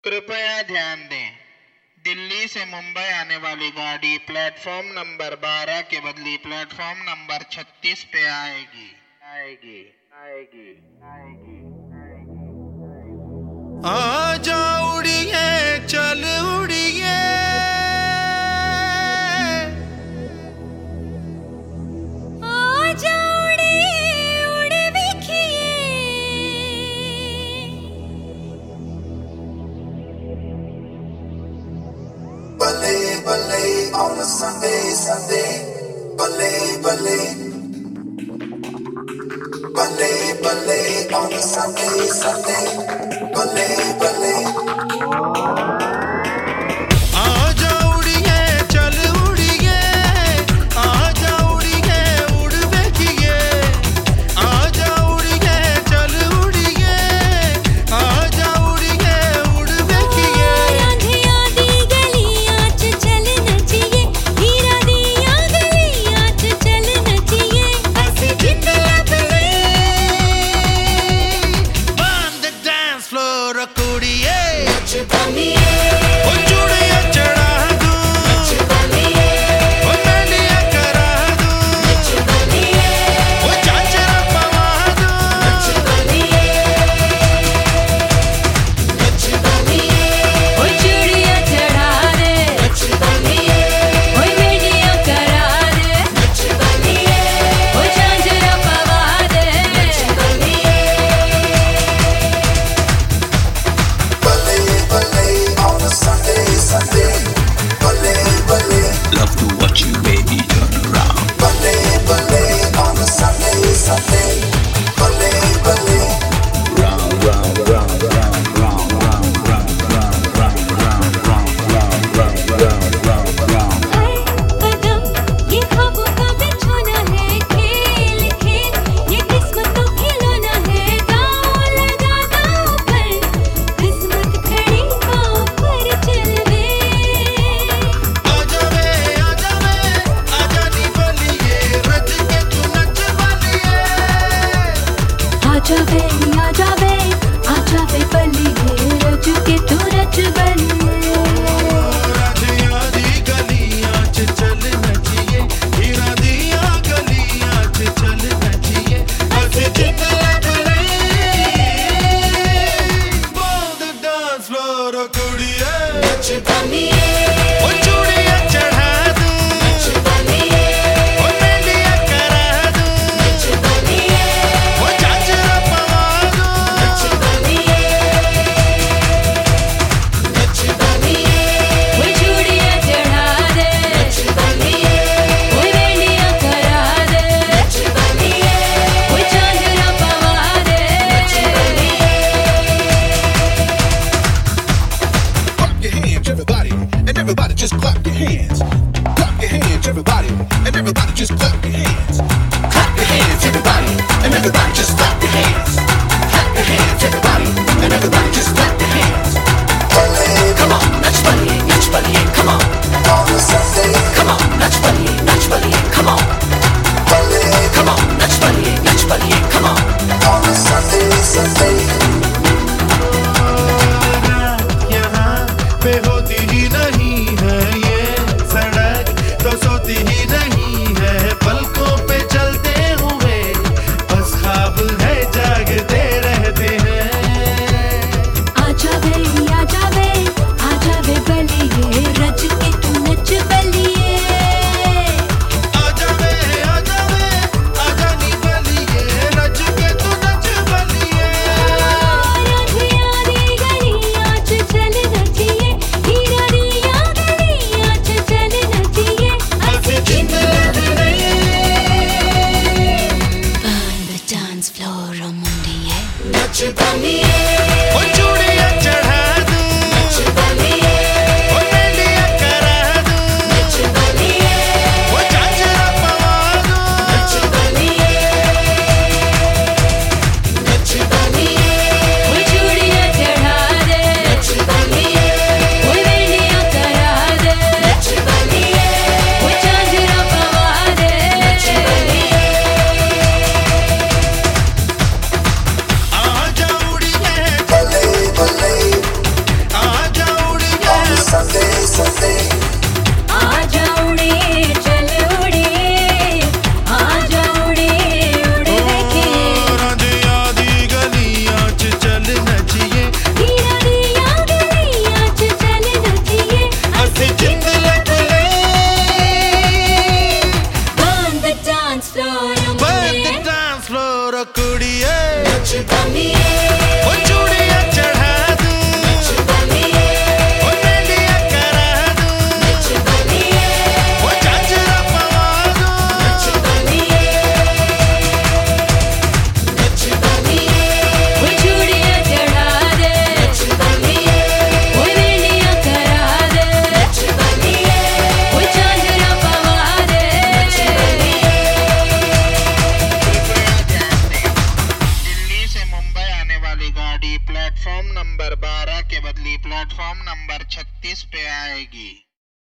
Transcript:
कृपया ध्यान दें, दिल्ली से मुंबई आने वाली गाड़ी प्लेटफॉर्म नंबर 12 के बदले प्लेटफॉर्म नंबर 36 पे आएगी। आजा उड़िए चल उड़िए, आजा उड़िए उड़ देखिए, Ballet, ballet on a Sunday, Sunday. Ballet, ballet. Ballet, ballet on a Sunday, Sunday. Ballet, ballet. आजा उड़िए चल उड़िए, आजा उड़िए उड़ देखिए, आजा उड़िए चल उड़िए, आजा उड़िए उड़ देखिए। रांधिया दी गलियां च चल नचिए, हीरा दिया गलियां च चल नचिए, ऐसी जिंद लबले On the dance floor कुड़िए, नच बनिए, ओ चूड़िया चढ़ा दूं, नच बनिए, ओ मेहंदिया करा दूं, नच बनिए, ओ चाचरा पवा दूं, नच बनिए, नच बनिए, ओ चूड़िया चढ़ा दे, नच बनिए, ओ मेहंदिया करा दे, नच बनिए, ओ झांझरा पवा दे, नच बनिए। Ballet, ballet on a Sunday, Sunday. Ballet, ballet. Love to watch you, baby, turn around. Ballet, ballet on a Sunday, Sunday. Ballet, ballet. Round, round, round, round, round, round, round, round, round, round, round, round, round, round, round. हर कदम ये ख्वाबों का बिछोना है, खेल खेल ये किस्मत को खिलौना है, दांव लगा दांव पर किस्मत खड़ी पाँव पर चल वे। आजा वे आजा नी बलिए, रच के तू नच बलिए। आजा वे आजा वे बलिए, रज के तू रच बलिए। राधिया दी गलियां च चल नचिए, हीरा दिया गलियां च चल नचिए, ऐसे जिंद लबले On the dance floor कुड़िए, नच बनिए, ओ चूड़िया चढ़ा दूं, नच बनिए, ओ मेहंदिया करा दूं, नच बनिए, ओ चाचरा पवा दूं, नच बनिए, नच बनिए, वो चूड़िया चढ़ा दे, नच बनिए, वो मेहंदिया करा दे, नच बनिए, वो झांझरा पवा दे, नच बनिए। Clap your hands, everybody, and everybody just clap your hands. Clap your hands, everybody, and everybody just clap your hands. Clap your hands, everybody, and everybody just clap your hands. Clap your hands, everybody, and everybody just clap your hands. Ballet Come on, natch buddy, come on. on a Sunday. Come on, natch buddy, come on. Ballet Come on, natch buddy, come on. on a Sunday, Sunday. यहाँ पे होती ही नहीं है ये सड़क, तो सोती ही नहीं है, पलकों पे चलते हुए बस ख्वाब है जागते रहते हैं। आजा वे प्लेटफॉर्म नंबर 36 पे आएगी।